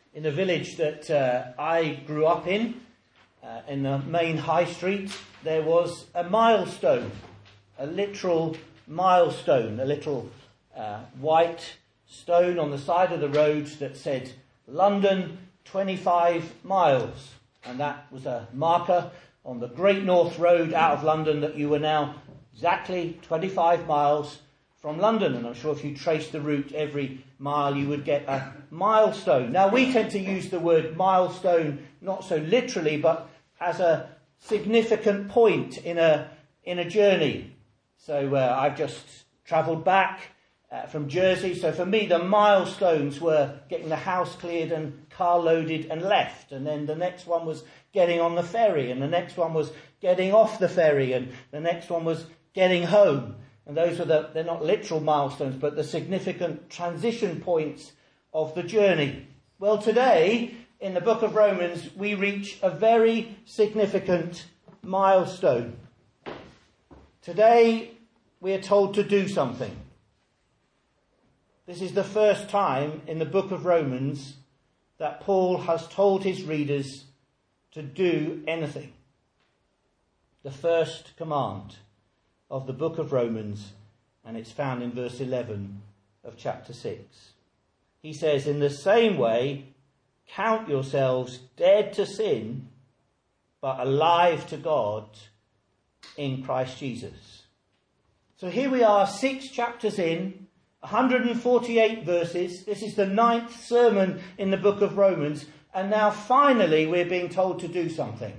In the village that I grew up in the main high street, there was a milestone, a literal milestone, a little white stone on the side of the road that said London 25 miles. And that was a marker on the Great North Road out of London that you were now exactly 25 miles from London. And I'm sure if you trace the route every mile you would get a milestone. Now we tend to use the word milestone not so literally but as a significant point in a journey. So I've just travelled back from Jersey. So for me the milestones were getting the house cleared and car loaded and left. And then the next one was getting on the ferry. And the next one was getting off the ferry. And the next one was getting home. And those are they're not literal milestones, but the significant transition points of the journey. Well, today, in the book of Romans, we reach a very significant milestone. Today, we are told to do something. This is the first time in the book of Romans that Paul has told his readers to do anything. The first command of the book of Romans, and it's found in verse 11 of chapter 6. He says, in the same way, count yourselves dead to sin, but alive to God in Christ Jesus. So here we are, 6 chapters in, 148 verses. This is the 9th sermon in the book of Romans, and now finally we're being told to do something.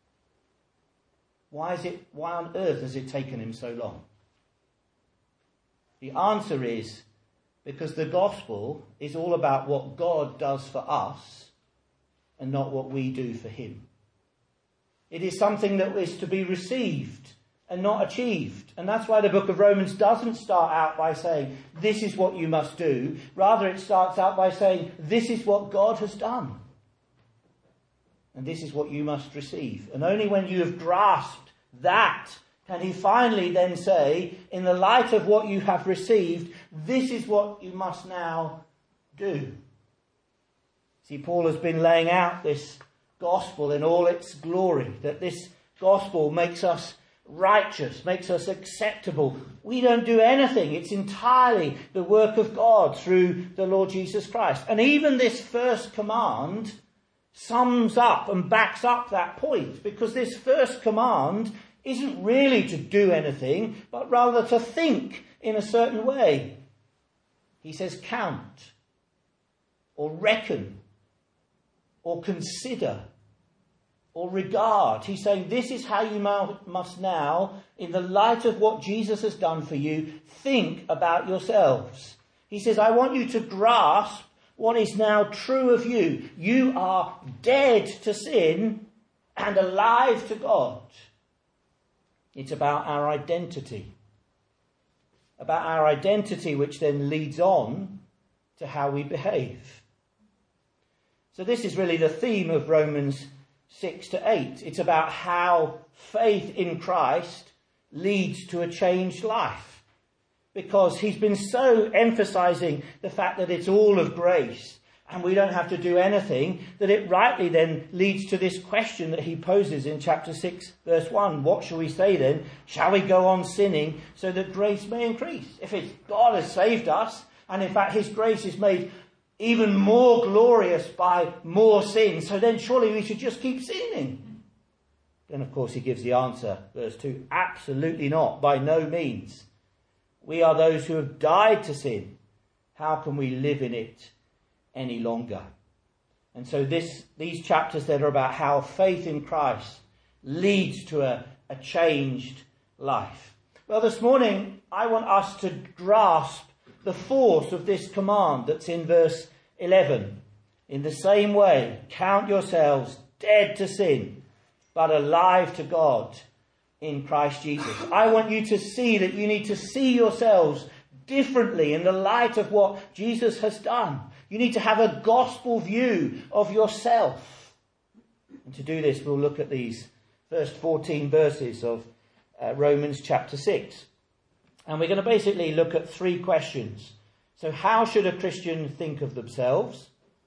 Why on earth has it taken him so long? The answer is because the gospel is all about what God does for us and not what we do for him. It is something that is to be received and not achieved. And that's why the book of Romans doesn't start out by saying, this is what you must do. Rather, it starts out by saying, this is what God has done. And this is what you must receive. And only when you have grasped that can he finally then say, in the light of what you have received, this is what you must now do. See, Paul has been laying out this gospel in all its glory, that this gospel makes us righteous, makes us acceptable. We don't do anything. It's entirely the work of God through the Lord Jesus Christ. And even this first command sums up and backs up that point, because this first command isn't really to do anything, but rather to think in a certain way. He says count, or reckon, or consider, or regard. He's saying this is how you must now, in the light of what Jesus has done for you, think about yourselves. He says, I want you to grasp what is now true of you. You are dead to sin and alive to God. It's about our identity. About our identity, which then leads on to how we behave. So this is really the theme of Romans 6 to 8. It's about how faith in Christ leads to a changed life. Because he's been so emphasizing the fact that it's all of grace and we don't have to do anything, that it rightly then leads to this question that he poses in chapter 6, verse 1. What shall we say then? Shall we go on sinning so that grace may increase? If it's God has saved us, and in fact his grace is made even more glorious by more sin, so then surely we should just keep sinning. Then of course he gives the answer, verse 2. Absolutely not, by no means. We are those who have died to sin. How can we live in it any longer? And so these chapters that are about how faith in Christ leads to a changed life. Well, this morning I want us to grasp the force of this command that's in verse 11. In the same way, count yourselves dead to sin, but alive to God in Christ Jesus. I want you to see that you need to see yourselves differently in the light of what Jesus has done. You need to have a gospel view of yourself. And to do this, we'll look at these first 14 verses of Romans chapter 6. And we're going to basically look at 3 questions. So how should a Christian think of themselves?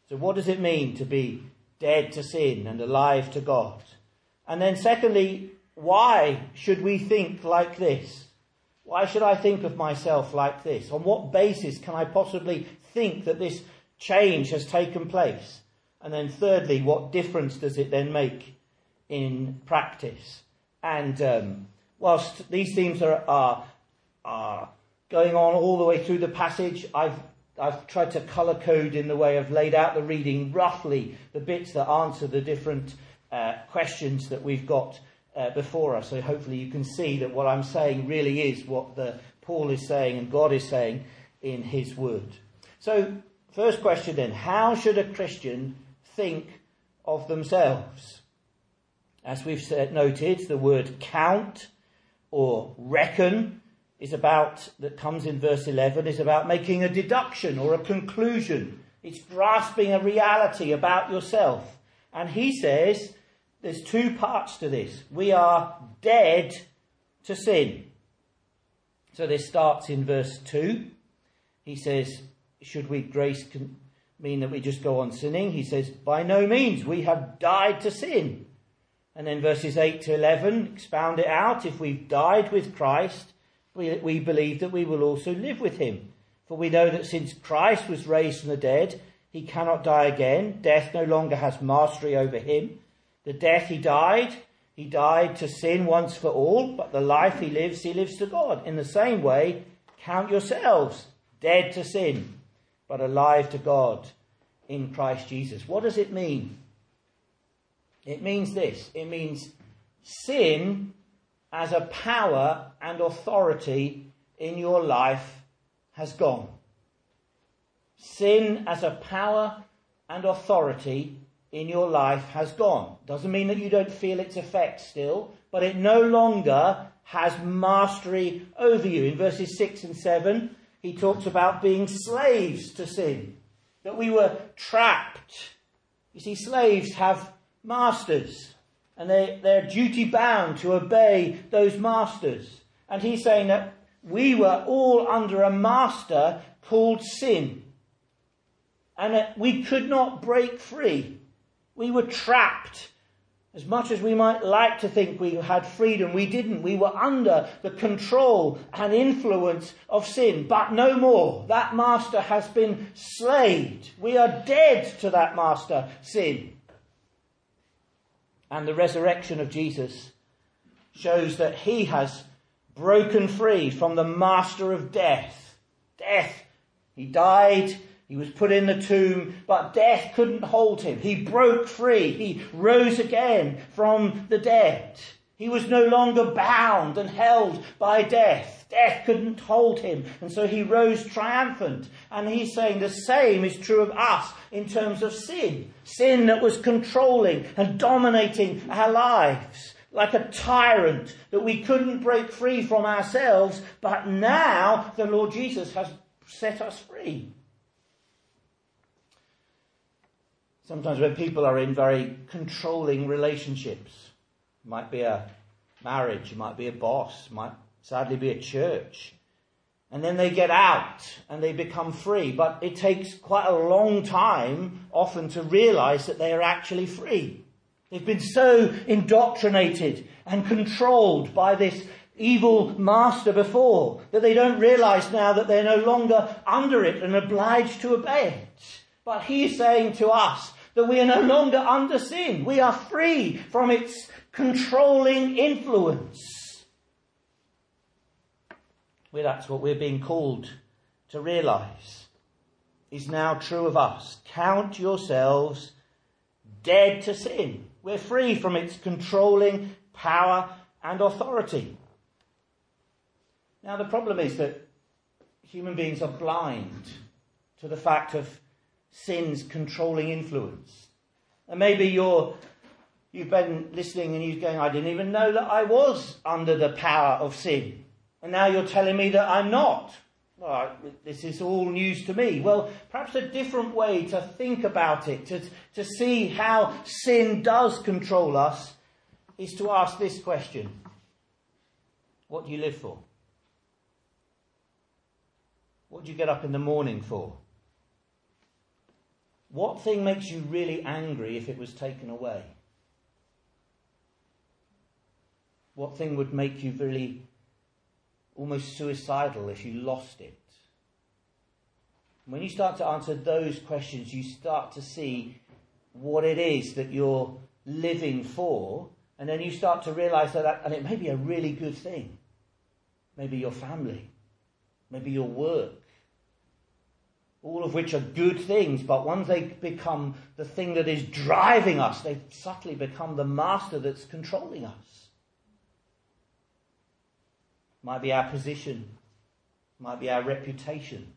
So what does it mean to be dead to sin and alive to God? And then secondly, why should we think like this? Why should I think of myself like this? On what basis can I possibly think that this change has taken place? And then thirdly, what difference does it then make in practice? And whilst these themes are going on all the way through the passage, I've tried to colour code in the way I've laid out the reading roughly the bits that answer the different questions that we've got before us. So hopefully you can see that what I'm saying really is what Paul is saying and God is saying in his word. So first question then, how should a Christian think of themselves? As we've noted, the word count or reckon that comes in verse 11, is about making a deduction or a conclusion. It's grasping a reality about yourself. And he says there's two parts to this. We are dead to sin. So this starts in verse 2. He says, should grace mean that we just go on sinning? He says, by no means, we have died to sin. And then verses 8 to 11 expound it out. If we've died with Christ, we believe that we will also live with him. For we know that since Christ was raised from the dead, he cannot die again. Death no longer has mastery over him. The death he died to sin once for all, but the life he lives to God. In the same way, count yourselves dead to sin, but alive to God in Christ Jesus. What does it mean? It means this. It means sin as a power and authority in your life has gone. Sin as a power and authority in your life has gone. Doesn't mean that you don't feel its effects still, but it no longer has mastery over you. In verses 6 and 7, he talks about being slaves to sin, that we were trapped. You see, slaves have masters, and they're duty bound to obey those masters. And he's saying that we were all under a master called sin, and that we could not break free. We were trapped. As much as we might like to think we had freedom, we didn't. We were under the control and influence of sin, but no more. That master has been slayed. We are dead to that master, sin. And the resurrection of Jesus shows that he has broken free from the master of death. Death. He died. He was put in the tomb, but death couldn't hold him. He broke free. He rose again from the dead. He was no longer bound and held by death. Death couldn't hold him. And so he rose triumphant. And he's saying the same is true of us in terms of sin. Sin that was controlling and dominating our lives like a tyrant that we couldn't break free from ourselves. But now the Lord Jesus has set us free. Sometimes when people are in very controlling relationships, it might be a marriage, it might be a boss, it might sadly be a church, and then they get out and they become free, but it takes quite a long time often to realise that they are actually free. They've been so indoctrinated and controlled by this evil master before that they don't realise now that they're no longer under it and obliged to obey it. But he's saying to us that we are no longer under sin. We are free from its controlling influence. Well, that's what we're being called to realise is now true of us. Count yourselves dead to sin. We're free from its controlling power and authority. Now, the problem is that human beings are blind to the fact of sin's controlling influence. And maybe you've been listening and you're going, I didn't even know that I was under the power of sin. And now you're telling me that I'm not. Well, this is all news to me. Well, perhaps a different way to think about it, to see how sin does control us, is to ask this question. What do you live for? What do you get up in the morning for? what thing makes you really angry if it was taken away? What thing would make you really almost suicidal if you lost it? When you start to answer those questions, you start to see what it is that you're living for, and then you start to realize that, and it may be a really good thing. Maybe your family, maybe your work, all of which are good things, but once they become the thing that is driving us, they subtly become the master that's controlling us. Might be our position, might be our reputation.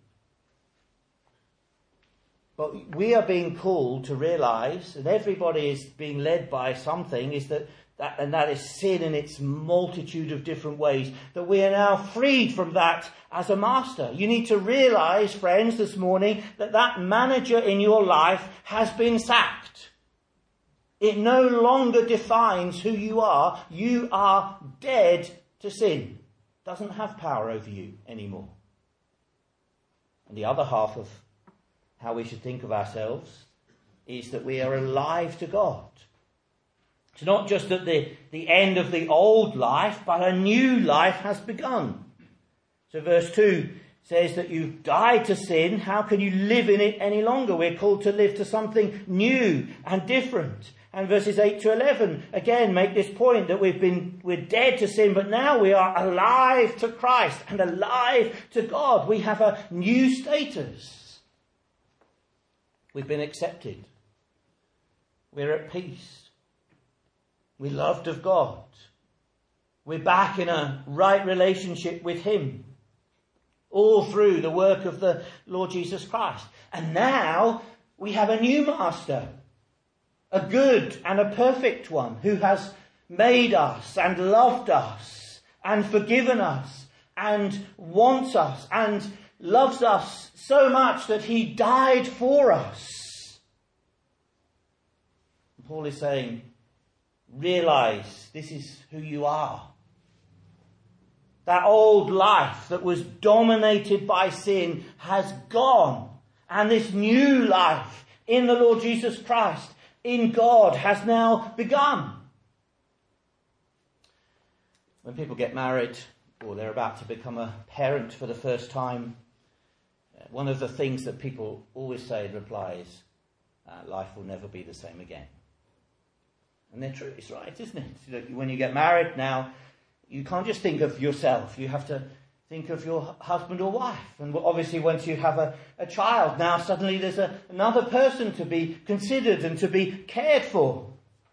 But we are being called to realize, and everybody is being led by something, is that is sin in its multitude of different ways, that we are now freed from that as a master. You need to realize, friends, this morning, that manager in your life has been sacked. It no longer defines who you are. You are dead to sin. It doesn't have power over you anymore. And the other half of how we should think of ourselves is that we are alive to God. It's not just at the end of the old life, but a new life has begun. So verse 2 says that you've died to sin. How can you live in it any longer? We're called to live to something new and different. And verses 8 to 11 again make this point that we're dead to sin, but now we are alive to Christ and alive to God. We have a new status. We've been accepted. We're at peace. We're loved of God. We're back in a right relationship with Him. All through the work of the Lord Jesus Christ. And now we have a new master. A good and a perfect one who has made us and loved us and forgiven us and wants us and loves us so much that He died for us. Paul is saying, realize this is who you are. That old life that was dominated by sin has gone. And this new life in the Lord Jesus Christ, in God, has now begun. When people get married or they're about to become a parent for the first time, one of the things that people always say in reply is, life will never be the same again. And they're true, it's right, isn't it? When you get married now, you can't just think of yourself. You have to think of your husband or wife. And obviously once you have a child, now suddenly there's another person to be considered and to be cared for.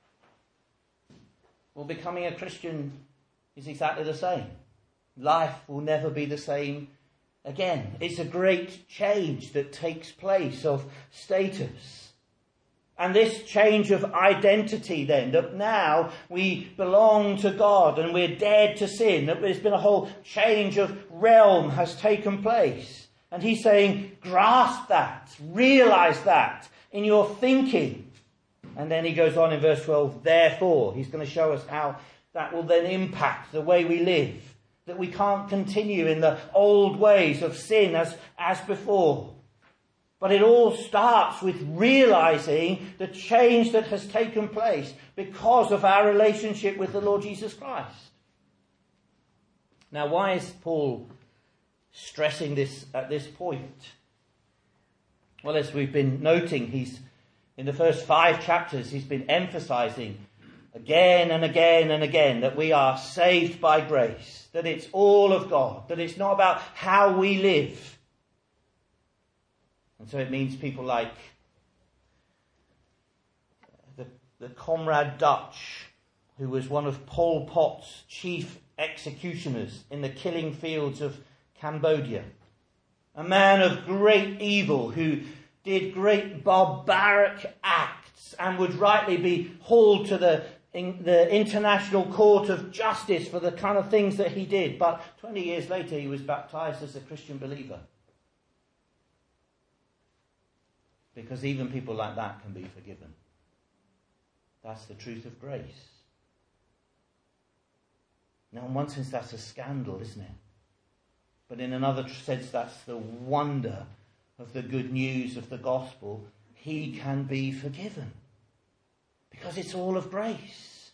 Well, becoming a Christian is exactly the same. Life will never be the same again. It's a great change that takes place of status. And this change of identity then, that now we belong to God and we're dead to sin, that there's been a whole change of realm has taken place. And he's saying, grasp that, realize that in your thinking. And then he goes on in verse 12, therefore, he's going to show us how that will then impact the way we live. That we can't continue in the old ways of sin as before. But it all starts with realizing the change that has taken place because of our relationship with the Lord Jesus Christ. Now, why is Paul stressing this at this point? Well, as we've been noting, he's in the first 5 chapters, he's been emphasizing again and again and again that we are saved by grace, that it's all of God, that it's not about how we live. And so it means people like the Comrade Dutch, who was one of Pol Pot's chief executioners in the killing fields of Cambodia. A man of great evil who did great barbaric acts and would rightly be hauled to the International Court of Justice for the kind of things that he did. But 20 years later he was baptized as a Christian believer. Because even people like that can be forgiven. That's the truth of grace. Now, in one sense, that's a scandal, isn't it? But in another sense, that's the wonder of the good news of the gospel he can be forgiven. Because it's all of grace.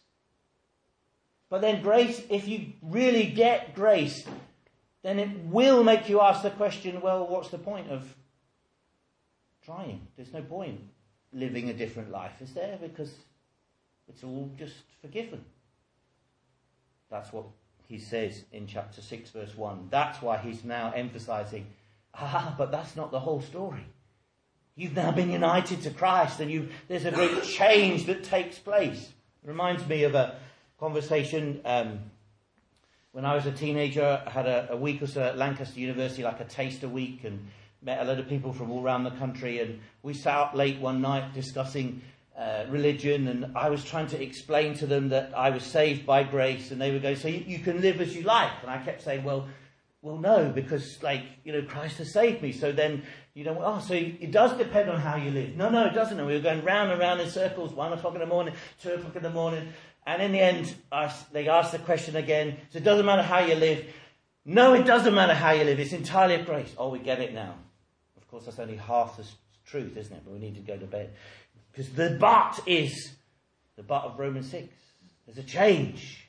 But then grace, if you really get grace, then it will make you ask the question, well, what's the point of trying? There's no point living a different life, is there? Because it's all just forgiven. That's what he says in chapter 6, verse 1. That's why he's now emphasizing, but that's not the whole story. You've now been united to Christ, and there's a great change that takes place. It reminds me of a conversation when I was a teenager. I had a week or so at Lancaster University, like a taster week, and met a lot of people from all around the country. And we sat up late one night discussing religion, and I was trying to explain to them that I was saved by grace, and they would go, so you can live as you like. And I kept saying, well, no, because, Christ has saved me. So then, so it does depend on how you live. No, it doesn't. And we were going round and round in circles, 1 o'clock in the morning, 2 o'clock in the morning. And in the end, they asked the question again. So it doesn't matter how you live. No, it doesn't matter how you live. It's entirely of grace. Oh, we get it now. Of course, that's only half the truth, isn't it? But we need to go to bed. Because the but is the but of Romans 6. There's a change.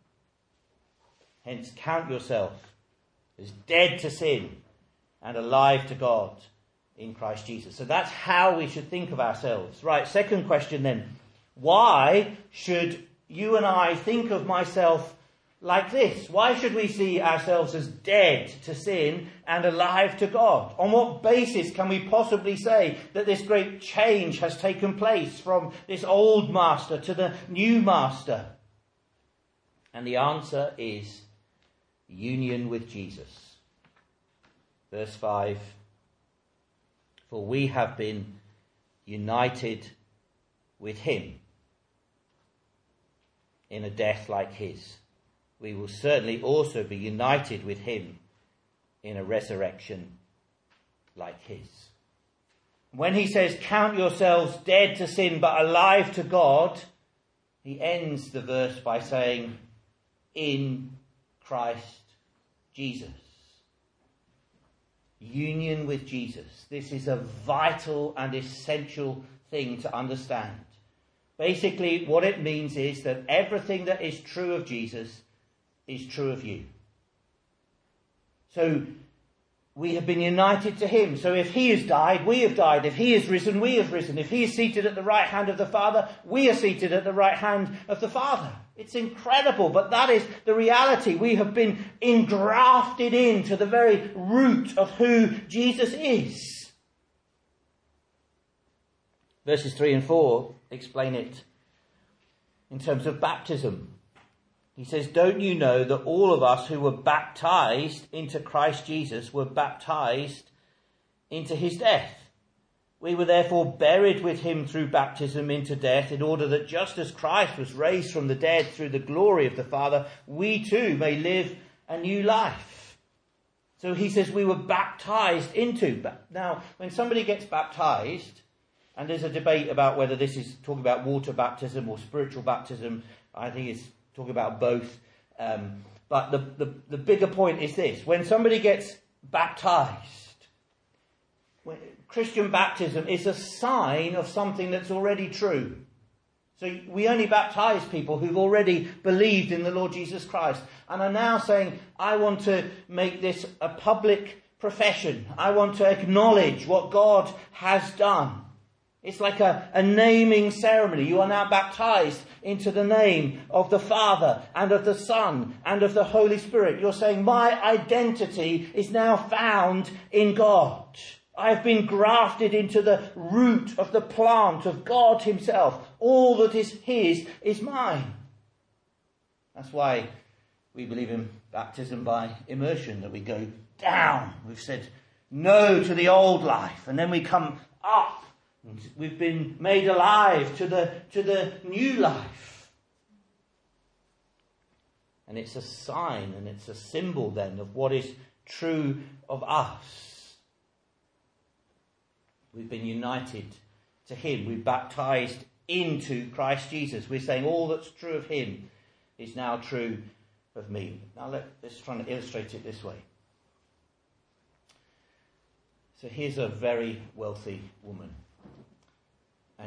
Hence, count yourself as dead to sin and alive to God in Christ Jesus. So that's how we should think of ourselves. Right, second question then. Why should you and I think of myself like this? Why should we see ourselves as dead to sin and alive to God? On what basis can we possibly say that this great change has taken place from this old master to the new master? And the answer is union with Jesus. Verse 5, for we have been united with him in a death like his. We will certainly also be united with him in a resurrection like his. When he says, count yourselves dead to sin but alive to God, he ends the verse by saying, in Christ Jesus. Union with Jesus. This is a vital and essential thing to understand. Basically, what it means is that everything that is true of Jesus is true of you. So we have been united to him. So if he has died, we have died. If he has risen, we have risen. If he is seated at the right hand of the Father, we are seated at the right hand of the Father. It's incredible, but that is the reality. We have been engrafted into the very root of who Jesus is. Verses 3 and 4 explain it in terms of baptism. He says, don't you know that all of us who were baptized into Christ Jesus were baptized into his death? We were therefore buried with him through baptism into death, in order that just as Christ was raised from the dead through the glory of the Father, we too may live a new life. So he says we were baptized into. Now, when somebody gets baptized, and there's a debate about whether this is talking about water baptism or spiritual baptism, I think it's talking about both. But the bigger point is this. When somebody gets baptized, Christian baptism is a sign of something that's already true. So we only baptize people who've already believed in the Lord Jesus Christ and are now saying, I want to make this a public profession. I want to acknowledge what God has done. It's like a naming ceremony. You are now baptized into the name of the Father and of the Son and of the Holy Spirit. You're saying, my identity is now found in God. I have been grafted into the root of the plant of God himself. All that is his is mine. That's why we believe in baptism by immersion, that we go down. We've said no to the old life, and then we come up. We've been made alive to the new life. And it's a sign and it's a symbol then of what is true of us. We've been united to him. We're baptized into Christ Jesus. We're saying all that's true of him is now true of me. Now let's try and illustrate it this way. So here's a very wealthy woman.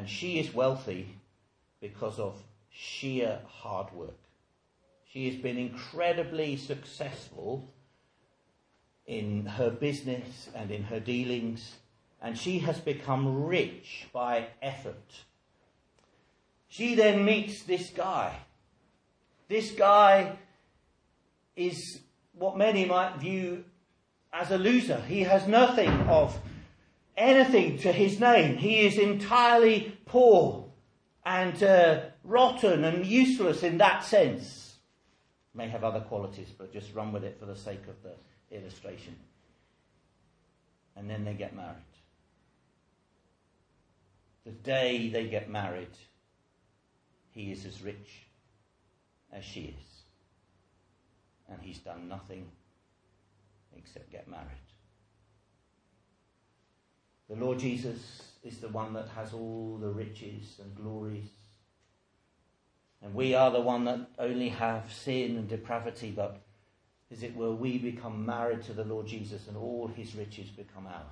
And she is wealthy because of sheer hard work. She has been incredibly successful in her business and in her dealings, and she has become rich by effort. She then meets this guy. This guy is what many might view as a loser. He has nothing of anything to his name. He is entirely poor and rotten and useless in that sense. May have other qualities, but just run with it for the sake of the illustration. And then they get married. The day they get married, he is as rich as she is. And he's done nothing except get married. The Lord Jesus is the one that has all the riches and glories. And we are the one that only have sin and depravity, but as it were, we become married to the Lord Jesus and all his riches become ours.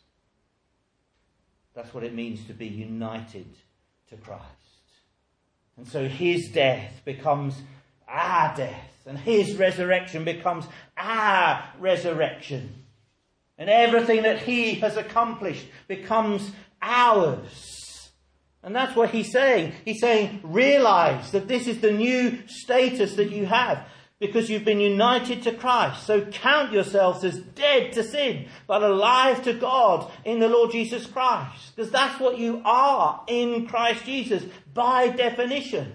That's what it means to be united to Christ. And so his death becomes our death, and his resurrection becomes our resurrection. And everything that he has accomplished becomes ours. And that's what he's saying. He's saying, realize that this is the new status that you have, because you've been united to Christ. So count yourselves as dead to sin, but alive to God in the Lord Jesus Christ. Because that's what you are in Christ Jesus, by definition.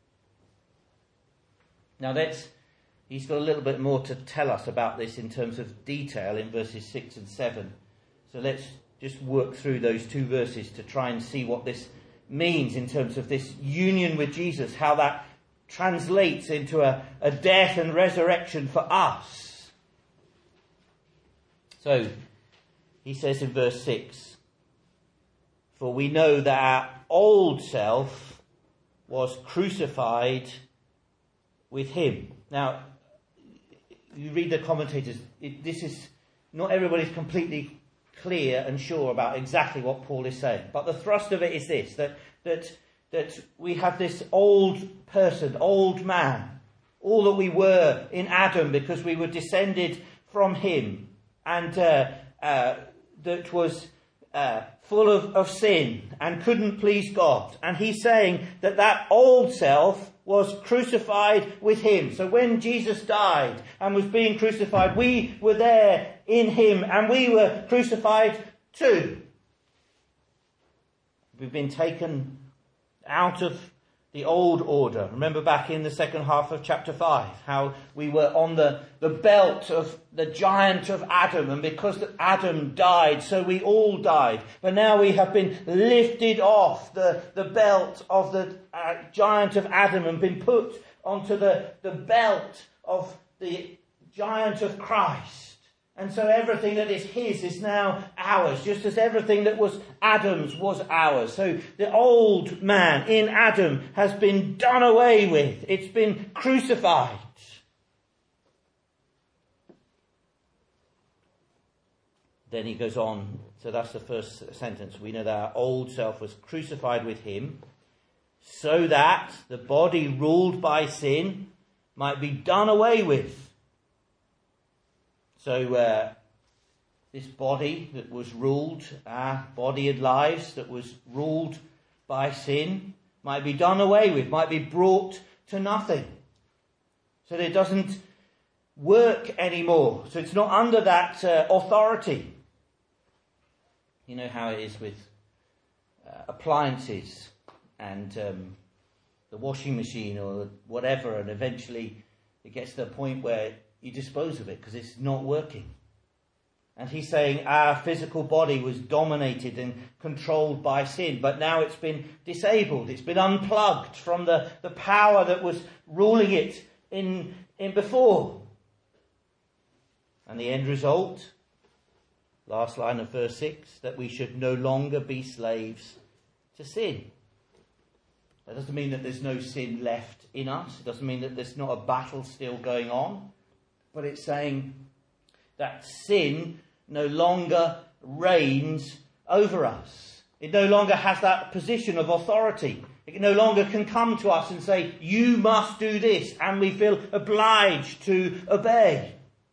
Now he's got a little bit more to tell us about this in terms of detail in verses 6 and 7. So let's just work through those two verses to try and see what this means in terms of this union with Jesus, how that translates into a death and resurrection for us. So he says in verse 6, for we know that our old self was crucified with him. Now, you read the commentators, this is, not everybody's completely clear and sure about exactly what Paul is saying. But the thrust of it is this, that we have this old person, old man, all that we were in Adam because we were descended from him, and that was full of sin and couldn't please God. And he's saying that old self was crucified with him. So when Jesus died and was being crucified, we were there in him and we were crucified too. We've been taken out of the old order. Remember back in the second half of chapter 5, how we were on the belt of the giant of Adam, and because Adam died, so we all died. But now we have been lifted off the belt of the giant of Adam and been put onto the belt of the giant of Christ. And so everything that is his is now ours, just as everything that was Adam's was ours. So the old man in Adam has been done away with. It's been crucified. Then he goes on, so that's the first sentence. We know that our old self was crucified with him, so that the body ruled by sin might be done away with. So this body that was ruled, our body and lives that was ruled by sin, might be done away with, might be brought to nothing. So that it doesn't work anymore. So it's not under that authority. You know how it is with appliances and the washing machine or whatever, and eventually it gets to the point where you dispose of it because it's not working. And he's saying our physical body was dominated and controlled by sin, but now it's been disabled. It's been unplugged from the power that was ruling it in before. And the end result, last line of verse 6, that we should no longer be slaves to sin. That doesn't mean that there's no sin left in us. It doesn't mean that there's not a battle still going on. But it's saying that sin no longer reigns over us. It no longer has that position of authority. It no longer can come to us and say, you must do this, and we feel obliged to obey.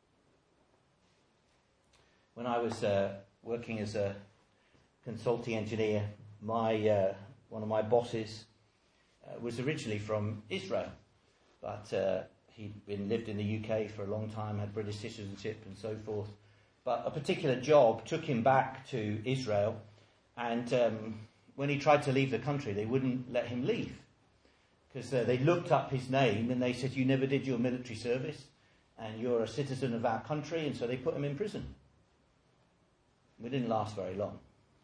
When I was working as a consulting engineer, one of my bosses was originally from Israel, but he'd lived in the UK for a long time, had British citizenship and so forth. But a particular job took him back to Israel, and when he tried to leave the country, they wouldn't let him leave, because they looked up his name and they said, you never did your military service, and you're a citizen of our country, and so they put him in prison. We didn't last very long.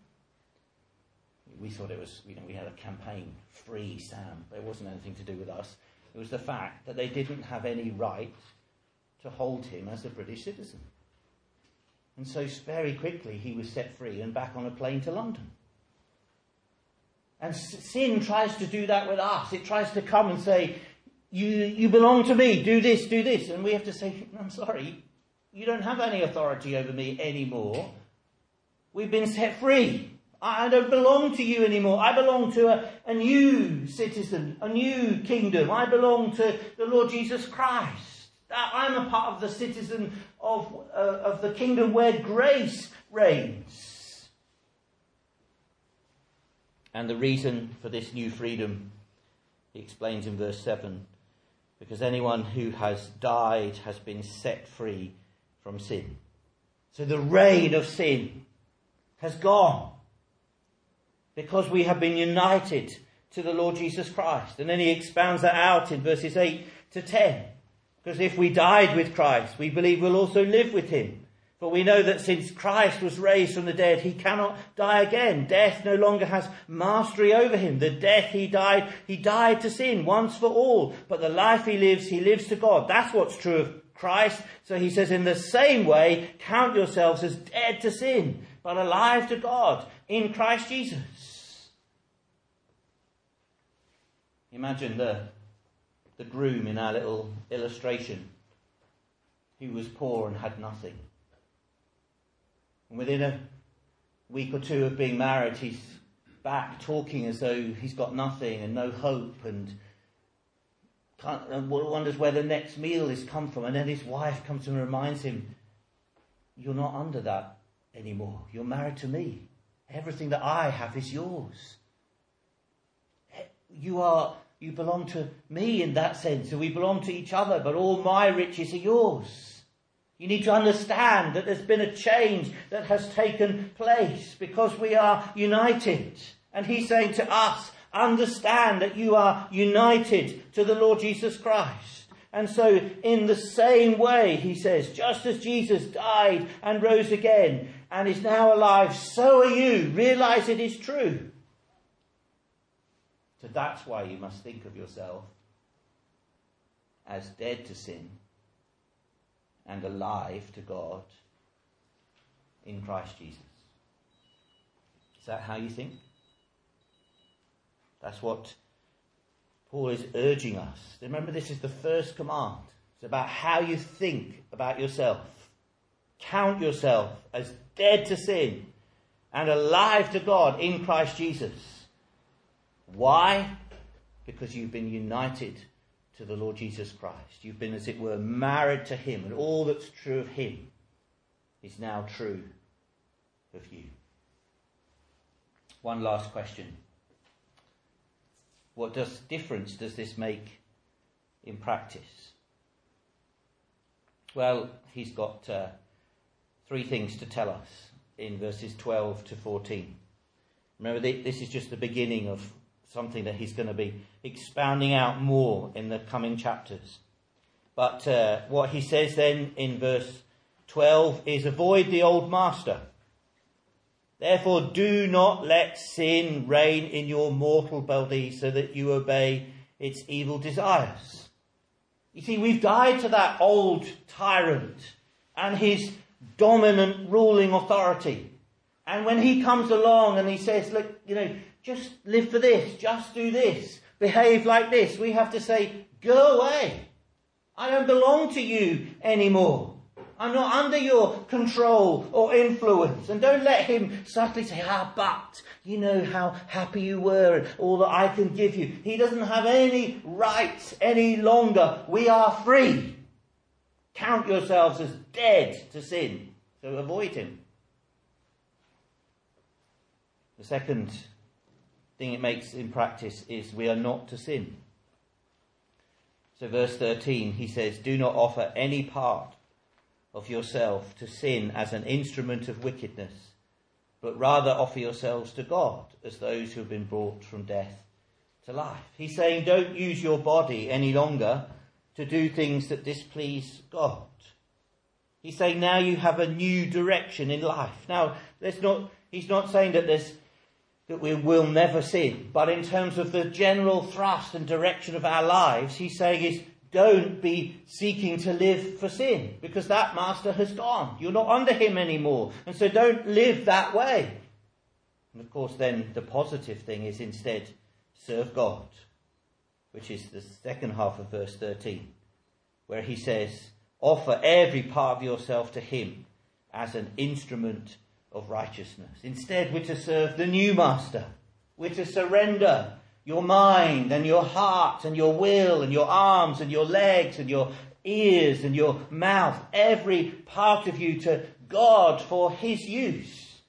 We thought it was, we had a campaign, Free Sam, but it wasn't anything to do with us. It was the fact that they didn't have any right to hold him as a British citizen. And so very quickly he was set free and back on a plane to London. And sin tries to do that with us. It tries to come and say, you belong to me, do this, do this. And we have to say, I'm sorry, you don't have any authority over me anymore. We've been set free. I don't belong to you anymore. I belong to a new citizen, a new kingdom. I belong to the Lord Jesus Christ. I'm a part of the citizen of the kingdom where grace reigns. And the reason for this new freedom, he explains in verse 7, because anyone who has died has been set free from sin. So the reign of sin has gone, because we have been united to the Lord Jesus Christ. And then he expounds that out in verses 8 to 10. Because if we died with Christ, we believe we'll also live with him. For we know that since Christ was raised from the dead, he cannot die again. Death no longer has mastery over him. The death he died to sin once for all. But the life he lives to God. That's what's true of Christ. So he says, in the same way, count yourselves as dead to sin, but alive to God in Christ Jesus. Imagine the groom in our little illustration who was poor and had nothing. And within a week or two of being married, he's back talking as though he's got nothing and no hope, and wonders where the next meal is come from. And then his wife comes to him and reminds him, you're not under that anymore. You're married to me. Everything that I have is yours. You belong to me in that sense, and we belong to each other, but all my riches are yours. You need to understand that there's been a change that has taken place because we are united. And he's saying to us, understand that you are united to the Lord Jesus Christ. And so in the same way, he says, just as Jesus died and rose again and is now alive, so are you. Realize it is true. So that's why you must think of yourself as dead to sin and alive to God in Christ Jesus. Is that how you think? That's what Paul is urging us. Remember, this is the first command. It's about how you think about yourself. Count yourself as dead to sin and alive to God in Christ Jesus. Why? Because you've been united to the Lord Jesus Christ. You've been, as it were, married to him, and all that's true of him is now true of you. One last question. What difference does this make in practice? Well, he's got 3 things to tell us in verses 12 to 14. Remember, this is just the beginning of something that he's going to be expounding out more in the coming chapters. But what he says then in verse 12 is, avoid the old master. Therefore do not let sin reign in your mortal body so that you obey its evil desires. You see, we've died to that old tyrant and his dominant ruling authority. And when he comes along and he says, look, just live for this, just do this, behave like this, we have to say, go away. I don't belong to you anymore. I'm not under your control or influence. And don't let him subtly say, but you know how happy you were and all that I can give you. He doesn't have any rights any longer. We are free. Count yourselves as dead to sin. So avoid him. The second thing it makes in practice is we are not to sin. So verse 13, he says, do not offer any part of yourself to sin as an instrument of wickedness, but rather offer yourselves to God as those who have been brought from death to life. He's saying don't use your body any longer to do things that displease God. He's saying now you have a new direction in life. Now, he's not saying that we will never sin, but in terms of the general thrust and direction of our lives, he's saying is don't be seeking to live for sin, because that master has gone. You're not under him anymore, and so don't live that way. And of course then the positive thing is instead serve God, which is the second half of verse 13, where he says, offer every part of yourself to him as an instrument of righteousness. Instead, we're to serve the new master. We're to surrender your mind and your heart and your will and your arms and your legs and your ears and your mouth, every part of you to God for his use.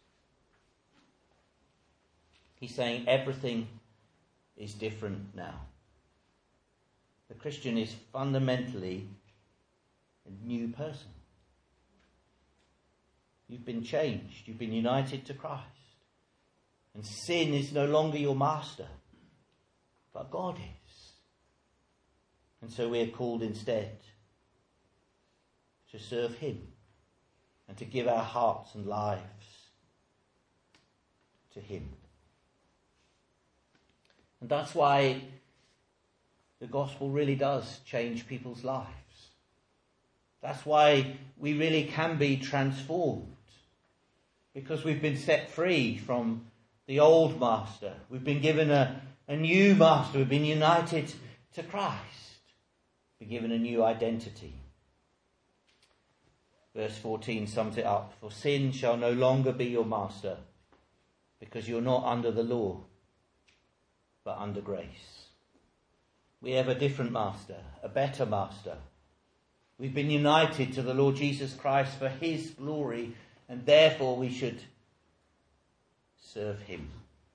He's saying everything is different now. The Christian is fundamentally a new person. You've been changed. You've been united to Christ. And sin is no longer your master, but God is. And so we are called instead to serve him and to give our hearts and lives to him. And that's why the gospel really does change people's lives. That's why we really can be transformed. Because we've been set free from the old master. We've been given a new master. We've been united to Christ. We've been given a new identity. Verse 14 sums it up. For sin shall no longer be your master, because you're not under the law, but under grace. We have a different master, a better master. We've been united to the Lord Jesus Christ for his glory, and therefore we should serve him.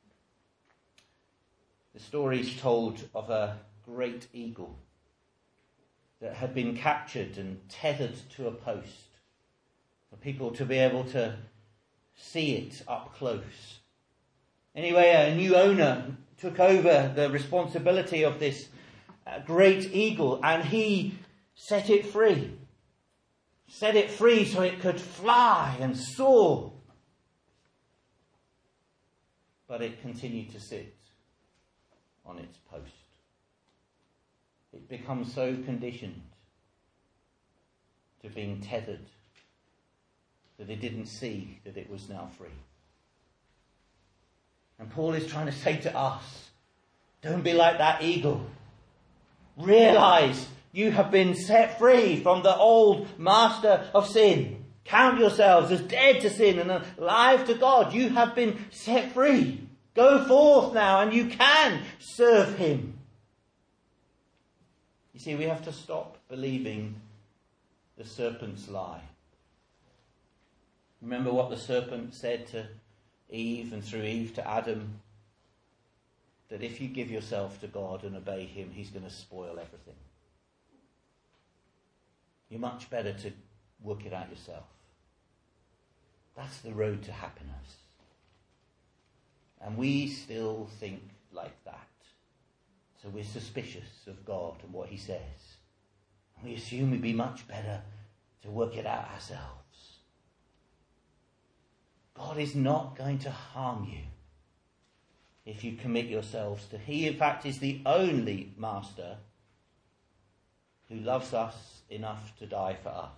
The story is told of a great eagle that had been captured and tethered to a post for people to be able to see it up close. Anyway, a new owner took over the responsibility of this great eagle, and he set it free. Set it free so it could fly and soar. But it continued to sit on its post. It becomes so conditioned to being tethered that it didn't see that it was now free. And Paul is trying to say to us, don't be like that eagle. Realize you have been set free from the old master of sin. Count yourselves as dead to sin and alive to God. You have been set free. Go forth now and you can serve him. You see, we have to stop believing the serpent's lie. Remember what the serpent said to Eve and through Eve to Adam? That if you give yourself to God and obey him, he's going to spoil everything. You're much better to work it out yourself. That's the road to happiness. And we still think like that. So we're suspicious of God and what he says. And we assume we'd be much better to work it out ourselves. God is not going to harm you if you commit yourselves to him. He, in fact, is the only master who loves us enough to die for us,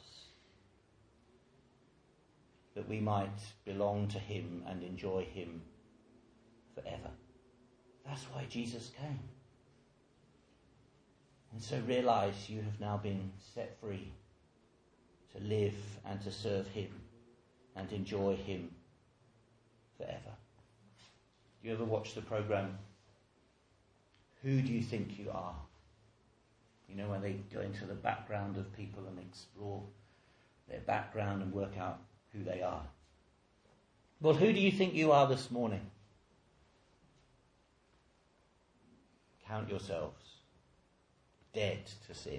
that we might belong to him and enjoy him forever. That's why Jesus came. And so realize you have now been set free to live and to serve him and enjoy him forever. Do you ever watch the programme, Who Do You Think You Are? You know, when they go into the background of people and explore their background and work out who they are. Well, who do you think you are this morning? Count yourselves dead to sin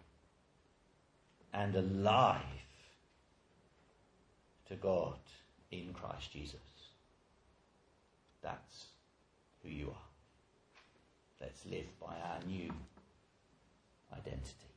and alive to God in Christ Jesus. That's who you are. Let's live by our new identity.